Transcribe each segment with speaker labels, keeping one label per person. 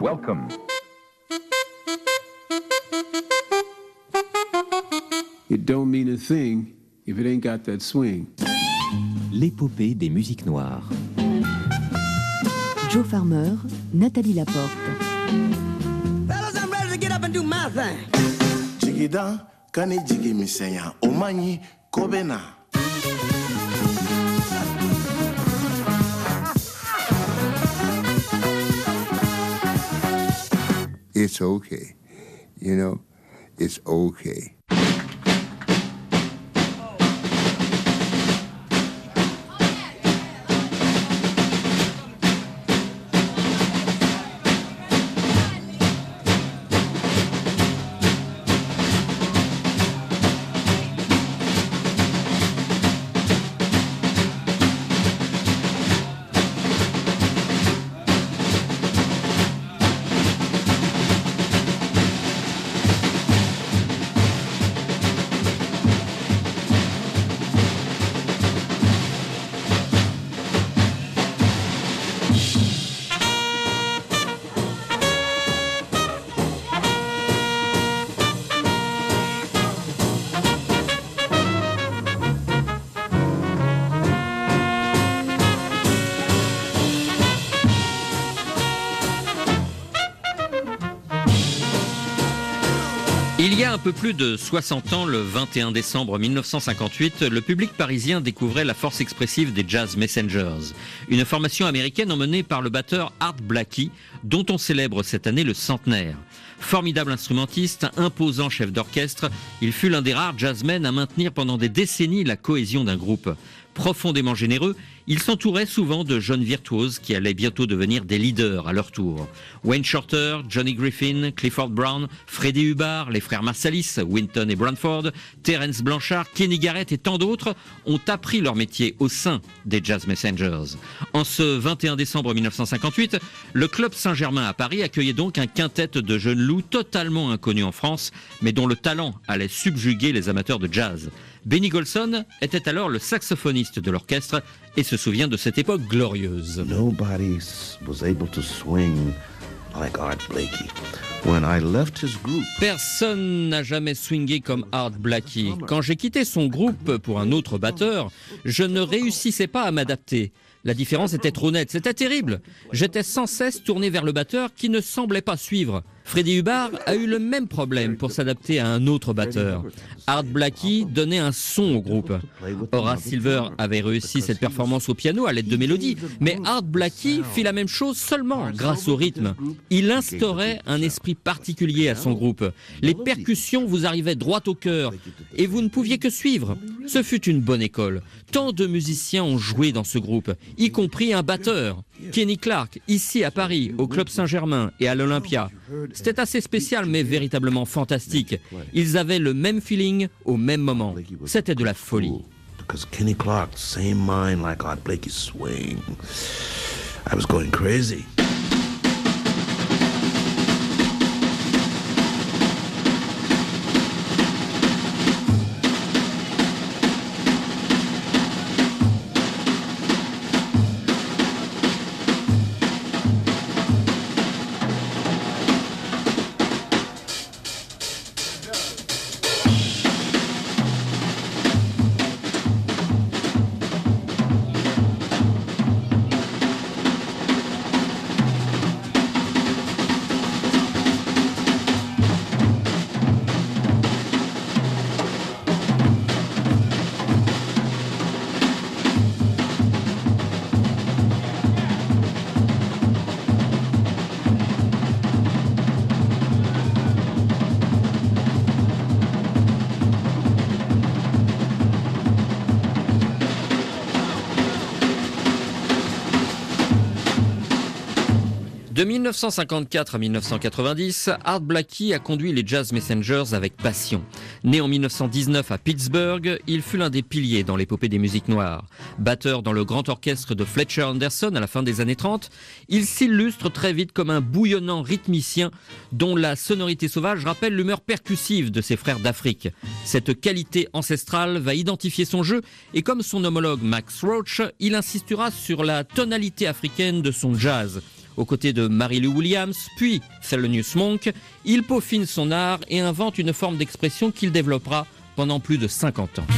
Speaker 1: Welcome.
Speaker 2: It don't mean a thing if it ain't got that swing.
Speaker 3: L'épopée des musiques noires.
Speaker 4: Joe Farmer, Nathalie Laporte.
Speaker 5: Fellas, I'm ready to get up and do my thing.
Speaker 6: Jigida, kani jigi misenya, omanyi kobena.
Speaker 7: It's okay. You know, it's okay.
Speaker 8: Il y a un peu plus de 60 ans, le 21 décembre 1958, le public parisien découvrait la force expressive des Jazz Messengers, une formation américaine emmenée par le batteur Art Blakey, dont on célèbre cette année le centenaire. Formidable instrumentiste, imposant chef d'orchestre, il fut l'un des rares jazzmen à maintenir pendant des décennies la cohésion d'un groupe. Profondément généreux, il s'entourait souvent de jeunes virtuoses qui allaient bientôt devenir des leaders à leur tour. Wayne Shorter, Johnny Griffin, Clifford Brown, Freddie Hubbard, les frères Marsalis, Winton et Branford, Terence Blanchard, Kenny Garrett et tant d'autres ont appris leur métier au sein des Jazz Messengers. En ce 21 décembre 1958, le Club Saint-Germain à Paris accueillait donc un quintet de jeunes loups totalement inconnus en France, mais dont le talent allait subjuguer les amateurs de jazz. Benny Golson était alors le saxophoniste de l'orchestre et se souvient de cette époque glorieuse.
Speaker 9: Nobody was able to swing like Art Blakey. When I left his group,
Speaker 8: Personne n'a jamais swingé comme Art Blakey. Quand j'ai quitté son groupe pour un autre batteur, je ne réussissais pas à m'adapter. La différence était trop nette, c'était terrible. J'étais sans cesse tourné vers le batteur qui ne semblait pas suivre. Freddie Hubbard a eu le même problème pour s'adapter à un autre batteur. Art Blakey donnait un son au groupe. Horace Silver avait réussi cette performance au piano à l'aide de mélodies, mais Art Blakey fit la même chose seulement grâce au rythme. Il instaurait un esprit particulier à son groupe. Les percussions vous arrivaient droit au cœur et vous ne pouviez que suivre. Ce fut une bonne école. Tant de musiciens ont joué dans ce groupe, y compris un batteur, Kenny Clarke, ici à Paris, au Club Saint-Germain et à l'Olympia. C'était assez spécial mais véritablement fantastique. Ils avaient le même feeling au même moment. C'était de la folie.
Speaker 9: because Kenny Clarke, same mind like Art Blakey swing. I was going crazy.
Speaker 8: De 1954 à 1990, Art Blakey a conduit les Jazz Messengers avec passion. Né en 1919 à Pittsburgh, il fut l'un des piliers dans l'épopée des musiques noires. Batteur dans le grand orchestre de Fletcher Henderson à la fin des années 30, il s'illustre très vite comme un bouillonnant rythmicien dont la sonorité sauvage rappelle l'humeur percussive de ses frères d'Afrique. Cette qualité ancestrale va identifier son jeu et comme son homologue Max Roach, il insistera sur la tonalité africaine de son jazz. Aux côtés de Mary Lou Williams, puis Thelonious Monk, il peaufine son art et invente une forme d'expression qu'il développera pendant plus de 50 ans.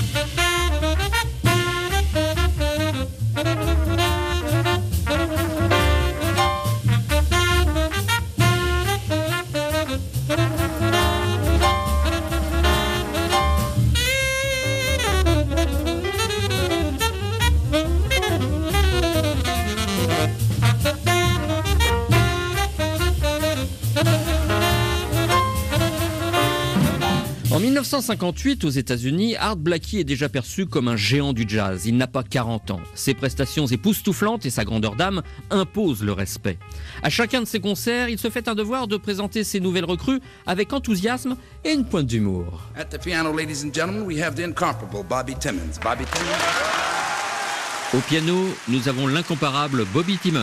Speaker 8: En 1958, aux États-Unis, Art Blakey est déjà perçu comme un géant du jazz. Il n'a pas 40 ans. Ses prestations époustouflantes et sa grandeur d'âme imposent le respect. À chacun de ses concerts, il se fait un devoir de présenter ses nouvelles recrues avec enthousiasme et une pointe d'humour.
Speaker 1: At the piano, ladies and gentlemen, we have the incomparable Bobby Timmons. Bobby Timmons.
Speaker 8: Au piano, nous avons l'incomparable Bobby Timmons.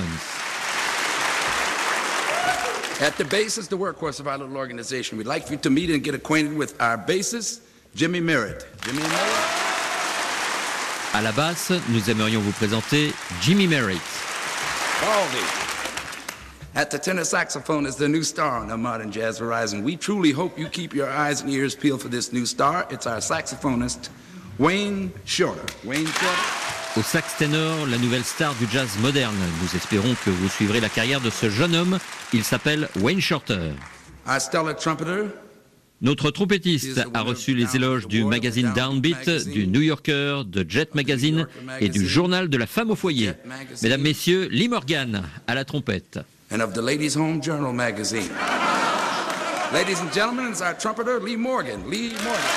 Speaker 1: At the bass is the workhorse of our little organization. We'd like for you to meet and get acquainted with our bassist, Jimmy Merritt. Jimmy Merritt.
Speaker 8: À la basse, nous aimerions vous présenter Jimmy Merritt.
Speaker 1: Baldy. At the tenor saxophone is the new star on the modern jazz horizon. We truly hope you keep your eyes and ears peeled for this new star. It's our saxophonist, Wayne Shorter. Wayne Shorter.
Speaker 8: Au sax ténor, la nouvelle star du jazz moderne. Nous espérons que vous suivrez la carrière de ce jeune homme. Il s'appelle Wayne Shorter.
Speaker 1: Our stellar trumpeter.
Speaker 8: Notre trompettiste a reçu les éloges du magazine Downbeat, du New Yorker, de Jet Magazine et du Journal de la femme au foyer. Mesdames, Messieurs, Lee Morgan à la trompette.
Speaker 1: And of the Ladies' Home Journal magazine. Ladies and gentlemen, it's our trumpeter, Lee Morgan. Lee Morgan.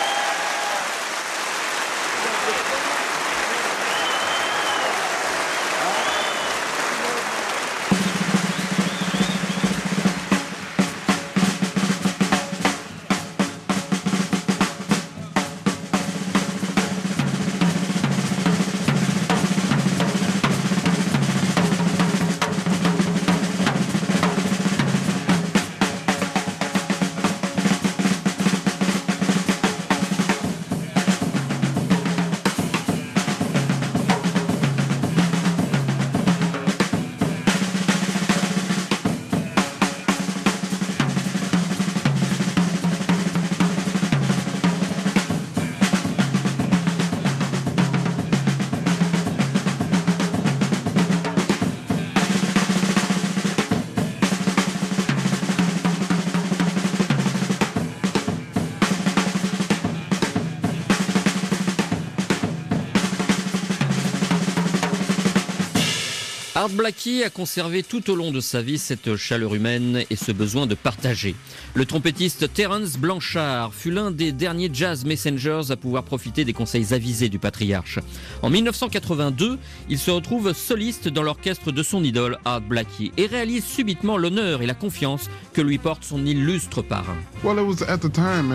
Speaker 8: Art Blakey a conservé tout au long de sa vie cette chaleur humaine et ce besoin de partager. Le trompettiste Terence Blanchard fut l'un des derniers jazz messengers à pouvoir profiter des conseils avisés du patriarche. En 1982, il se retrouve soliste dans l'orchestre de son idole Art Blakey et réalise subitement l'honneur et la confiance que lui porte son illustre parrain.
Speaker 10: Well, it was at the time,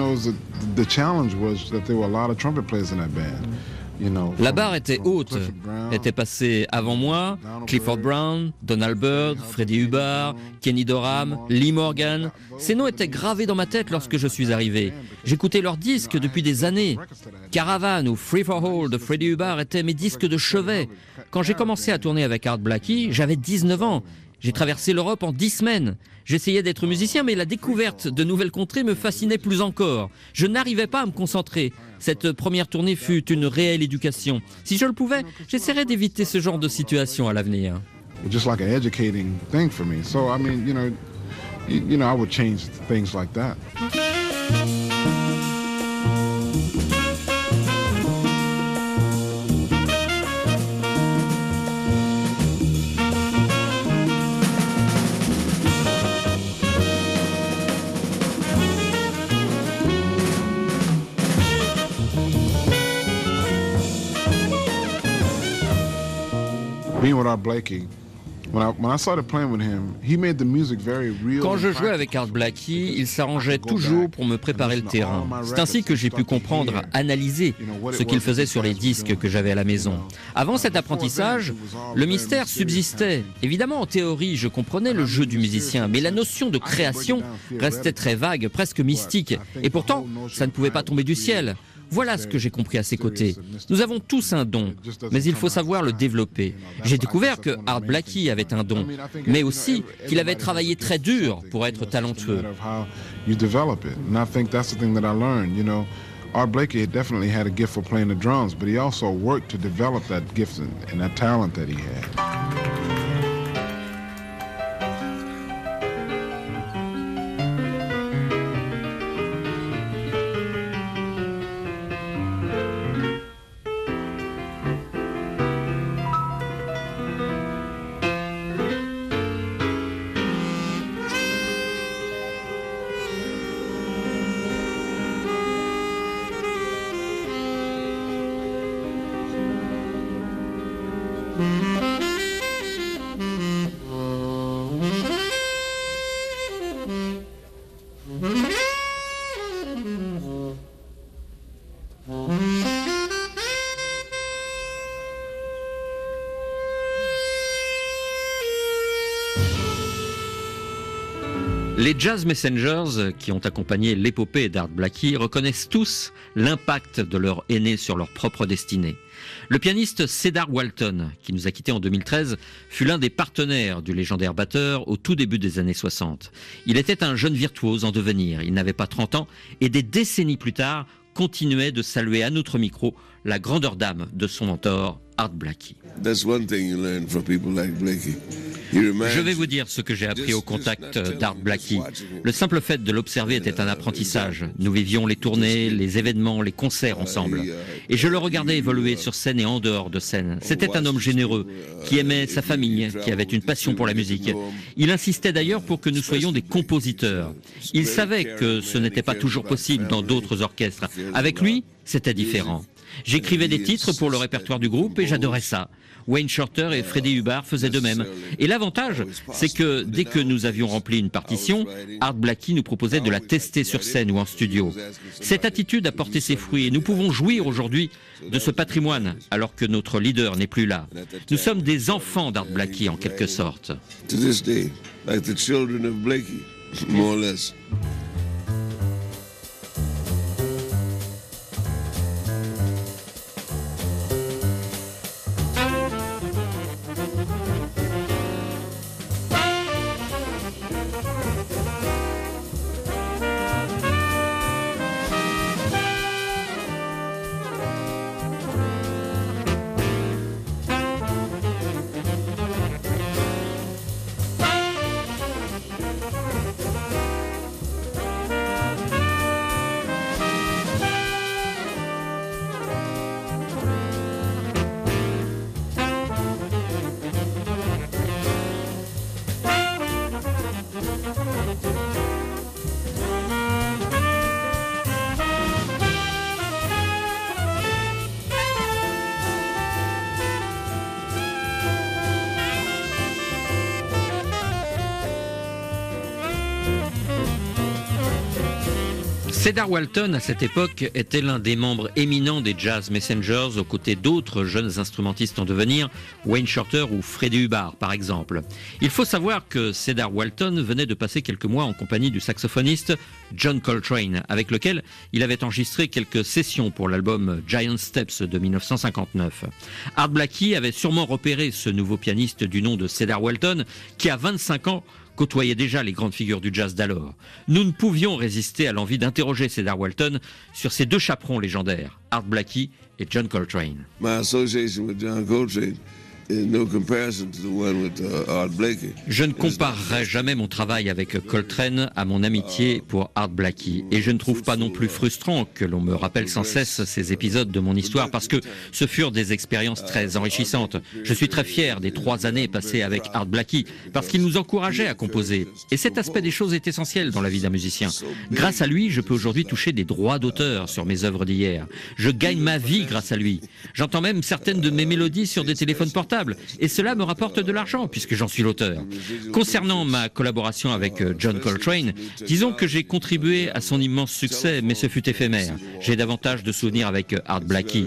Speaker 10: the challenge was that there were a lot of trumpet players in that band.
Speaker 8: La barre était haute, était passée avant moi, Clifford Brown, Donald Byrd, Freddie Hubbard, Kenny Dorham, Lee Morgan. Ces noms étaient gravés dans ma tête lorsque je suis arrivé. J'écoutais leurs disques depuis des années. Caravan ou Free for All de Freddie Hubbard étaient mes disques de chevet. Quand j'ai commencé à tourner avec Art Blakey, j'avais 19 ans. J'ai traversé l'Europe en 10 semaines. J'essayais d'être musicien, mais la découverte de nouvelles contrées me fascinait plus encore. Je n'arrivais pas à me concentrer. Cette première tournée fut une réelle éducation. Si je le pouvais, j'essaierais d'éviter ce genre de situation à l'avenir.
Speaker 10: Just like an educating thing for me. So, I mean, I would change things like that. Being with Art Blakey, when I started playing with him, he made the music very real.
Speaker 8: Quand je jouais avec Art Blakey, il s'arrangeait toujours pour me préparer le terrain. C'est ainsi que j'ai pu comprendre, analyser ce qu'il faisait sur les disques que j'avais à la maison. Avant cet apprentissage, le mystère subsistait. Évidemment, en théorie, je comprenais le jeu du musicien, mais la notion de création restait très vague, presque mystique. Et pourtant, ça ne pouvait pas tomber du ciel. Voilà ce que j'ai compris à ses côtés. Nous avons tous un don, mais il faut savoir le développer. J'ai découvert que Art Blakey avait avait un don, mais aussi qu'il avait travaillé très dur pour être talentueux.
Speaker 10: Art Blakey definitely had a gift for playing the drums, but he also worked to develop that gift and that talent that he had.
Speaker 8: Les Jazz Messengers, qui ont accompagné l'épopée d'Art Blakey, reconnaissent tous l'impact de leur aîné sur leur propre destinée. Le pianiste Cedar Walton, qui nous a quittés en 2013, fut l'un des partenaires du légendaire batteur au tout début des années 60. Il était un jeune virtuose en devenir, il n'avait pas 30 ans, et des décennies plus tard, continuait de saluer à notre micro la grandeur d'âme de son mentor, Art Blakey. Je vais vous dire ce que j'ai appris au contact d'Art Blakey. Le simple fait de l'observer était un apprentissage. Nous vivions les tournées, les événements, les concerts ensemble. Et je le regardais évoluer sur scène et en dehors de scène. C'était un homme généreux, qui aimait sa famille, qui avait une passion pour la musique. Il insistait d'ailleurs pour que nous soyons des compositeurs. Il savait que ce n'était pas toujours possible dans d'autres orchestres. Avec lui, c'était différent. J'écrivais des titres pour le répertoire du groupe et j'adorais ça. Wayne Shorter et Freddie Hubbard faisaient de même. Et l'avantage, c'est que dès que nous avions rempli une partition, Art Blakey nous proposait de la tester sur scène ou en studio. Cette attitude a porté ses fruits et nous pouvons jouir aujourd'hui de ce patrimoine alors que notre leader n'est plus là. Nous sommes des enfants d'Art Blakey en quelque sorte.
Speaker 11: To this day, like the children of Blakey, more or less.
Speaker 8: Cedar Walton, à cette époque, était l'un des membres éminents des Jazz Messengers, aux côtés d'autres jeunes instrumentistes en devenir, Wayne Shorter ou Freddie Hubbard, par exemple. Il faut savoir que Cedar Walton venait de passer quelques mois en compagnie du saxophoniste John Coltrane, avec lequel il avait enregistré quelques sessions pour l'album Giant Steps de 1959. Art Blakey avait sûrement repéré ce nouveau pianiste du nom de Cedar Walton, qui à 25 ans côtoyait déjà les grandes figures du jazz d'alors. Nous ne pouvions résister à l'envie d'interroger Cedar Walton sur ces deux chaperons légendaires, Art Blakey et John Coltrane.
Speaker 11: My association with John Coltrane is no comparison to the one with Art Blakey.
Speaker 8: Je ne comparerai jamais mon travail avec Coltrane à mon amitié pour Art Blakey. Et je ne trouve pas non plus frustrant que l'on me rappelle sans cesse ces épisodes de mon histoire parce que ce furent des expériences très enrichissantes. Je suis très fier des 3 années passées avec Art Blakey parce qu'il nous encourageait à composer. Et cet aspect des choses est essentiel dans la vie d'un musicien. Grâce à lui, je peux aujourd'hui toucher des droits d'auteur sur mes œuvres d'hier. Je gagne ma vie grâce à lui. J'entends même certaines de mes mélodies sur des téléphones portables. Et cela me rapporte de l'argent puisque j'en suis l'auteur. Concernant ma collaboration avec John Coltrane, disons que j'ai contribué à son immense succès, mais ce fut éphémère. J'ai davantage de souvenirs avec Art Blakey.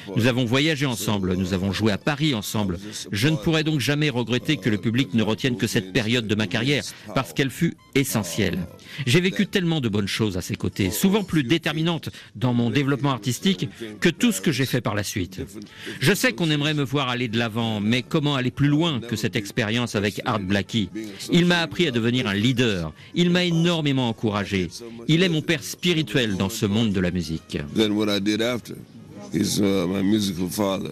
Speaker 8: Nous avons voyagé ensemble, nous avons joué à Paris ensemble. Je ne pourrais donc jamais regretter que le public ne retienne que cette période de ma carrière, parce qu'elle fut essentielle. J'ai vécu tellement de bonnes choses à ses côtés, souvent plus déterminantes dans mon développement artistique que tout ce que j'ai fait par la suite. Je sais qu'on aimerait me voir aller de l'avant, mais comment aller plus loin que cette expérience avec Art Blakey? Il m'a appris à devenir un leader. Il m'a énormément encouragé. Il est mon père spirituel dans ce monde de la musique.
Speaker 11: Then what I did after is my musical father.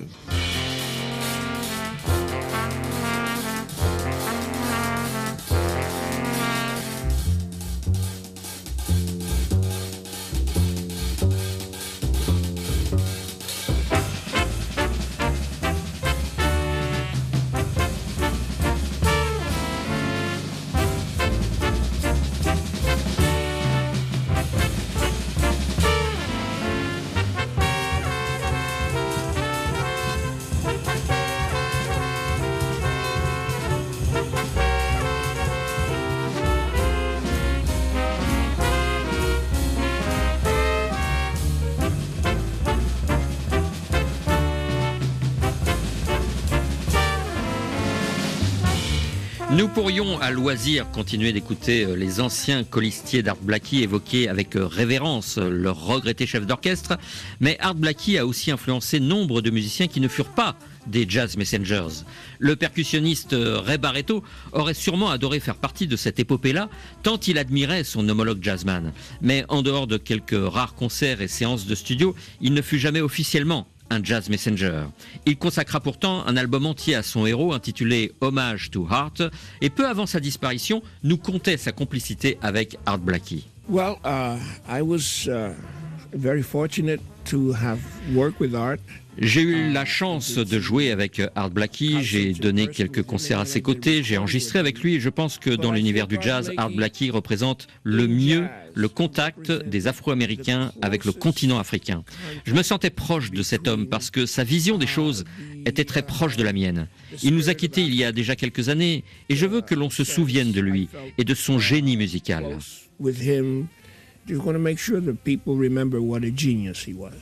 Speaker 8: Nous pourrions à loisir continuer d'écouter les anciens colistiers d'Art Blakey évoquer avec révérence leur regretté chef d'orchestre, mais Art Blakey a aussi influencé nombre de musiciens qui ne furent pas des Jazz Messengers. Le percussionniste Ray Barretto aurait sûrement adoré faire partie de cette épopée-là, tant il admirait son homologue jazzman. Mais en dehors de quelques rares concerts et séances de studio, il ne fut jamais officiellement un Jazz Messenger. Il consacra pourtant un album entier à son héros intitulé Homage to Art, et peu avant sa disparition, nous contait sa complicité avec Art Blakey.
Speaker 12: Well, I was very fortunate to have worked with Art.
Speaker 8: J'ai eu la chance de jouer avec Art Blakey, j'ai donné quelques concerts à ses côtés, j'ai enregistré avec lui et je pense que dans l'univers du jazz, Art Blakey représente le mieux le contact des Afro-Américains avec le continent africain. Je me sentais proche de cet homme parce que sa vision des choses était très proche de la mienne. Il nous a quittés il y a déjà quelques années et je veux que l'on se souvienne de lui et de son génie musical.
Speaker 12: With him, you're going to make sure that people remember what a genius he was.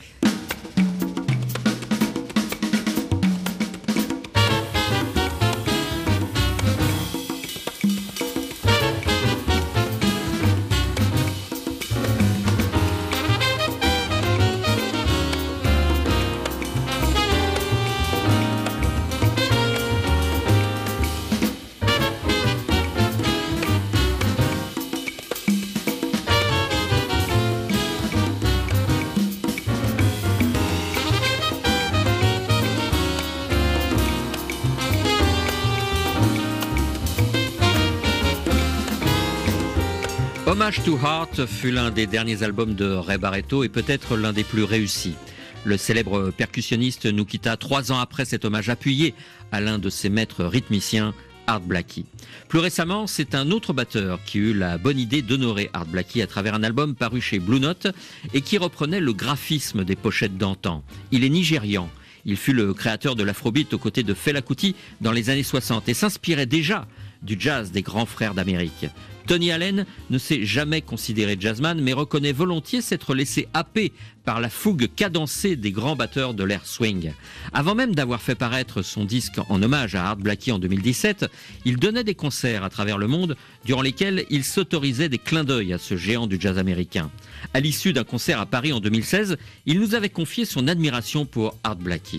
Speaker 8: Homage to Art fut l'un des derniers albums de Ray Barretto et peut-être l'un des plus réussis. Le célèbre percussionniste nous quitta 3 ans après cet hommage appuyé à l'un de ses maîtres rythmiciens, Art Blakey. Plus récemment, c'est un autre batteur qui eut la bonne idée d'honorer Art Blakey à travers un album paru chez Blue Note et qui reprenait le graphisme des pochettes d'antan. Il est nigérian. Il fut le créateur de l'afrobeat aux côtés de Fela Kuti dans les années 60 et s'inspirait déjà du jazz des grands frères d'Amérique. Tony Allen ne s'est jamais considéré jazzman, mais reconnaît volontiers s'être laissé happer par la fougue cadencée des grands batteurs de l'ère swing. Avant même d'avoir fait paraître son disque en hommage à Art Blakey en 2017, il donnait des concerts à travers le monde durant lesquels il s'autorisait des clins d'œil à ce géant du jazz américain. À l'issue d'un concert à Paris en 2016, il nous avait confié son admiration pour Art Blakey.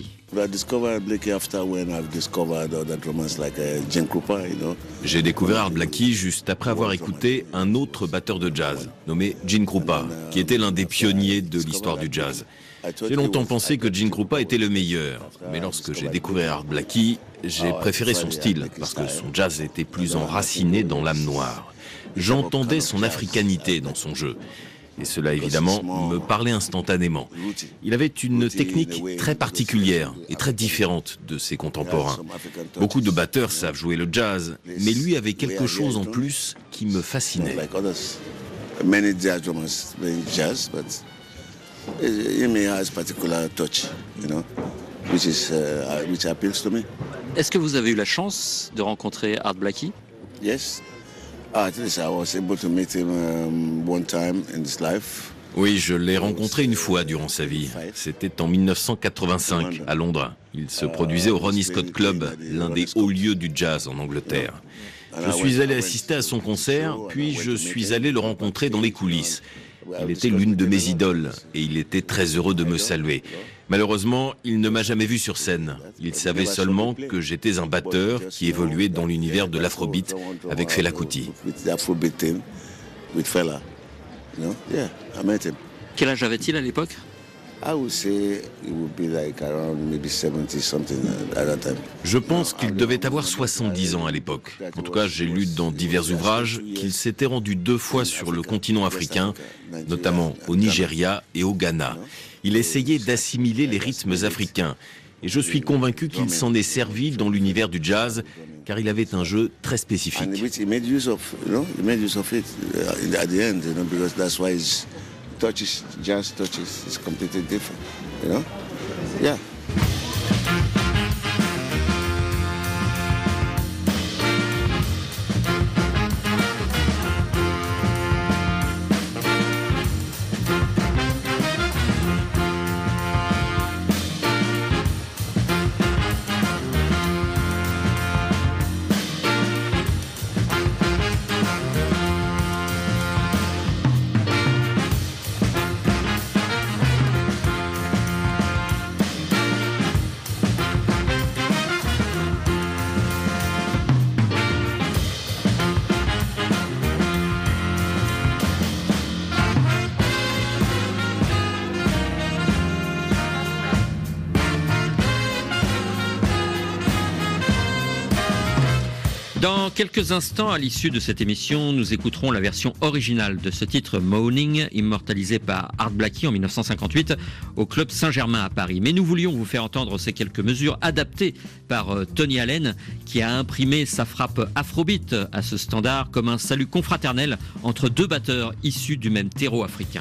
Speaker 13: J'ai découvert Art Blakey juste après avoir écouté un autre batteur de jazz, nommé Gene Krupa, qui était l'un des pionniers de l'histoire du jazz. J'ai longtemps pensé que Gene Krupa était le meilleur, mais lorsque j'ai découvert Art Blakey, j'ai préféré son style, parce que son jazz était plus enraciné dans l'âme noire. J'entendais son africanité dans son jeu. Et cela, évidemment, me parlait instantanément. Il avait une technique très particulière et très différente de ses contemporains. Beaucoup de batteurs savent jouer le jazz, mais lui avait quelque chose en plus qui me fascinait.
Speaker 8: Est-ce que vous avez eu la chance de rencontrer Art Blakey?
Speaker 6: Yes. At least I was able to meet him one time in his life.
Speaker 13: Oui, je l'ai rencontré une fois durant sa vie. C'était en 1985, à Londres. Il se produisait au Ronnie Scott Club, l'un des hauts lieux du jazz en Angleterre. Je suis allé assister à son concert, puis je suis allé le rencontrer dans les coulisses. Il était l'une de mes idoles et il était très heureux de me saluer. Malheureusement, il ne m'a jamais vu sur scène. Il savait seulement que j'étais un batteur qui évoluait dans l'univers de l'afrobeat avec Fela Kuti.
Speaker 8: Quel âge avait-il à l'époque?
Speaker 13: Je pense qu'il devait avoir 70 ans à l'époque. En tout cas, j'ai lu dans divers ouvrages qu'il s'était rendu 2 fois sur le continent africain, notamment au Nigeria et au Ghana. Il essayait d'assimiler les rythmes africains. Et je suis convaincu qu'il s'en est servi dans l'univers du jazz, car il avait un jeu très spécifique.
Speaker 6: Touches, jazz touches, is completely different, you know? Yeah.
Speaker 8: Dans quelques instants, à l'issue de cette émission, nous écouterons la version originale de ce titre Moaning, immortalisé par Art Blakey en 1958 au Club Saint-Germain à Paris. Mais nous voulions vous faire entendre ces quelques mesures adaptées par Tony Allen, qui a imprimé sa frappe afrobeat à ce standard comme un salut confraternel entre 2 batteurs issus du même terreau africain.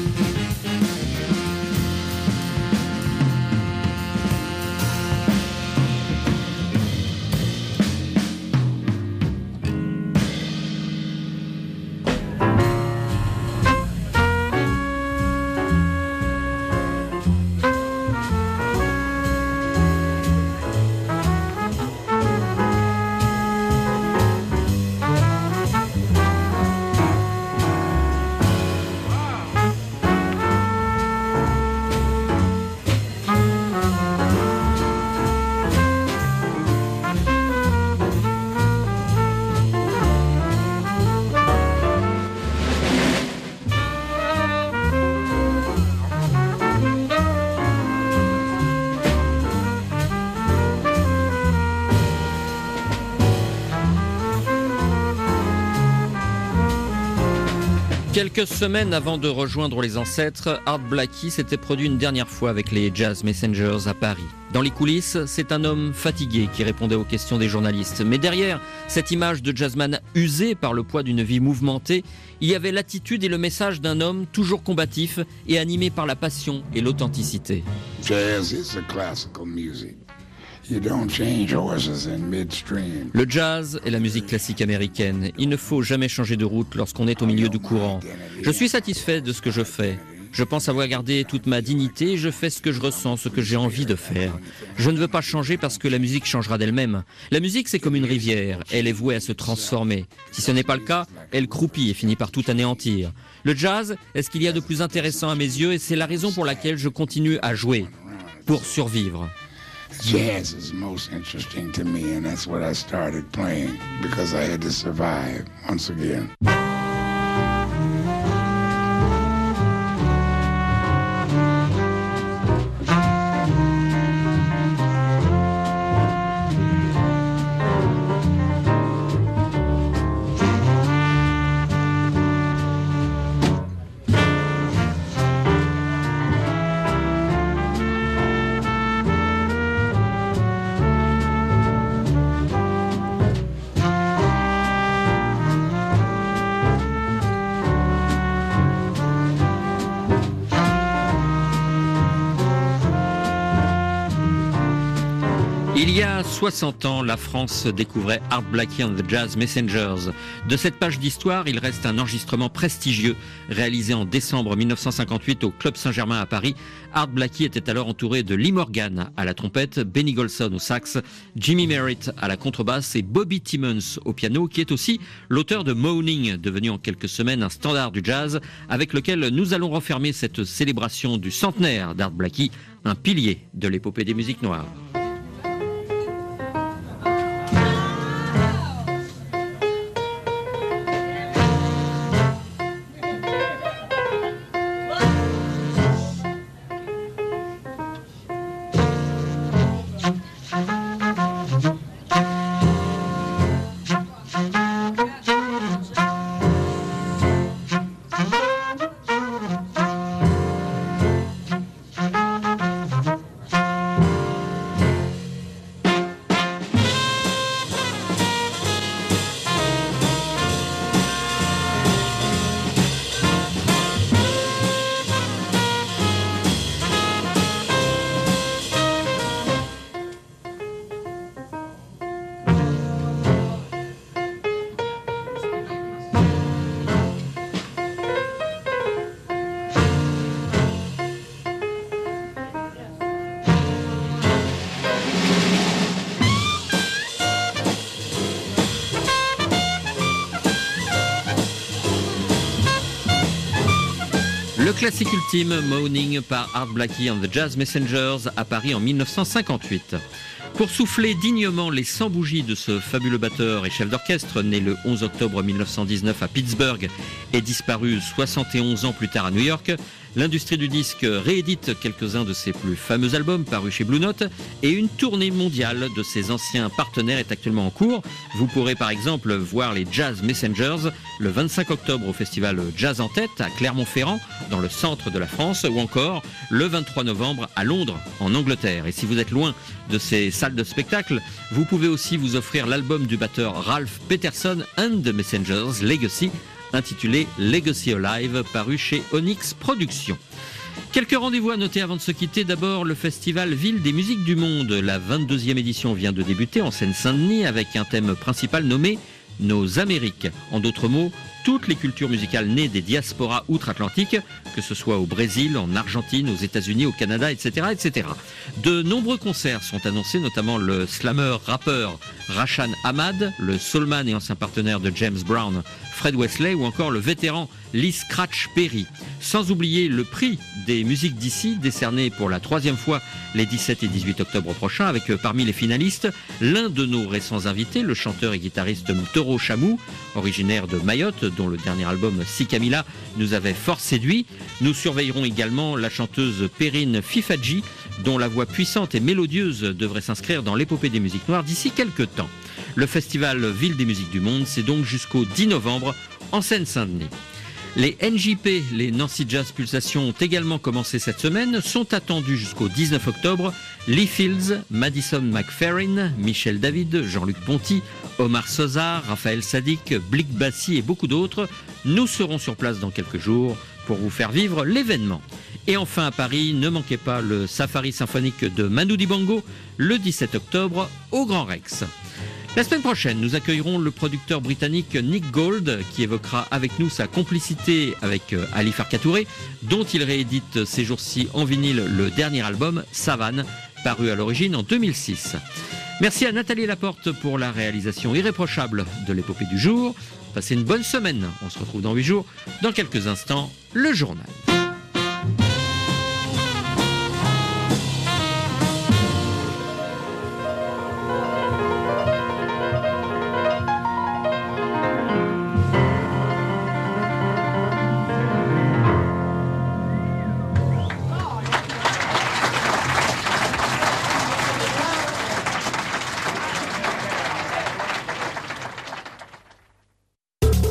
Speaker 8: Quelques semaines avant de rejoindre les ancêtres, Art Blakey s'était produit une dernière fois avec les Jazz Messengers à Paris. Dans les coulisses, c'est un homme fatigué qui répondait aux questions des journalistes. Mais derrière cette image de jazzman usé par le poids d'une vie mouvementée, il y avait l'attitude et le message d'un homme toujours combatif et animé par la passion et l'authenticité.
Speaker 14: Jazz is a classical music. You don't change horses in midstream.
Speaker 8: Le jazz est la musique classique américaine. Il ne faut jamais changer de route lorsqu'on est au milieu du courant. Je suis satisfait de ce que je fais. Je pense avoir gardé toute ma dignité et je fais ce que je ressens, ce que j'ai envie de faire. Je ne veux pas changer parce que la musique changera d'elle-même. La musique, c'est comme une rivière. Elle est vouée à se transformer. Si ce n'est pas le cas, elle croupit et finit par tout anéantir. Le jazz est ce qu'il y a de plus intéressant à mes yeux et c'est la raison pour laquelle je continue à jouer. Pour survivre.
Speaker 14: Jazz is most interesting to me, and that's what I started playing because I had to survive once again.
Speaker 8: 60 ans, la France découvrait Art Blakey and the Jazz Messengers. De cette page d'histoire, il reste un enregistrement prestigieux réalisé en décembre 1958 au Club Saint-Germain à Paris. Art Blakey était alors entouré de Lee Morgan à la trompette, Benny Golson au sax, Jimmy Merritt à la contrebasse et Bobby Timmons au piano, qui est aussi l'auteur de Moaning, devenu en quelques semaines un standard du jazz, avec lequel nous allons refermer cette célébration du centenaire d'Art Blakey, un pilier de l'épopée des musiques noires. Le classique ultime, Moaning par Art Blakey and the Jazz Messengers, à Paris en 1958. Pour souffler dignement les 100 bougies de ce fabuleux batteur et chef d'orchestre, né le 11 octobre 1919 à Pittsburgh et disparu 71 ans plus tard à New York, l'industrie du disque réédite quelques-uns de ses plus fameux albums parus chez Blue Note et une tournée mondiale de ses anciens partenaires est actuellement en cours. Vous pourrez par exemple voir les Jazz Messengers le 25 octobre au festival Jazz en Tête à Clermont-Ferrand dans le centre de la France ou encore le 23 novembre à Londres en Angleterre. Et si vous êtes loin de ces salles de spectacle, vous pouvez aussi vous offrir l'album du batteur Ralph Peterson and the Messengers Legacy, intitulé Legacy Alive, paru chez Onyx Productions. Quelques rendez-vous à noter avant de se quitter. D'abord, le festival Ville des musiques du monde. La 22e édition vient de débuter en Seine-Saint-Denis avec un thème principal nommé Nos Amériques. En d'autres mots, toutes les cultures musicales nées des diasporas outre-Atlantique, que ce soit au Brésil, en Argentine, aux États-Unis, au Canada, etc., etc. De nombreux concerts sont annoncés, notamment le slammer-rappeur Rashan Ahmad, le soulman et ancien partenaire de James Brown, Fred Wesley, ou encore le vétéran Lee Scratch Perry. Sans oublier le prix des musiques d'ici, décerné pour la 3e fois les 17 et 18 octobre prochains, avec parmi les finalistes l'un de nos récents invités, le chanteur et guitariste Toro Chamou, originaire de Mayotte, dont le dernier album Si Camila nous avait fort séduit. Nous surveillerons également la chanteuse Perrine Fifadji, dont la voix puissante et mélodieuse devrait s'inscrire dans l'épopée des musiques noires d'ici quelques temps. Le festival Ville des musiques du monde, c'est donc jusqu'au 10 novembre en Seine-Saint-Denis. Les NJP, les Nancy Jazz Pulsation, ont également commencé cette semaine, sont attendus jusqu'au 19 octobre. Lee Fields, Madison McFerrin, Michel David, Jean-Luc Ponty, Omar Sosa, Raphaël Sadik, Blick Bassi et beaucoup d'autres. Nous serons sur place dans quelques jours pour vous faire vivre l'événement. Et enfin à Paris, ne manquez pas le Safari symphonique de Manu Dibango le 17 octobre au Grand Rex. La semaine prochaine, nous accueillerons le producteur britannique Nick Gold qui évoquera avec nous sa complicité avec Ali Farka Touré, dont il réédite ces jours-ci en vinyle le dernier album, Savane, paru à l'origine en 2006. Merci à Nathalie Laporte pour la réalisation irréprochable de l'épopée du jour. Passez une bonne semaine, on se retrouve dans 8 jours. Dans quelques instants, le journal.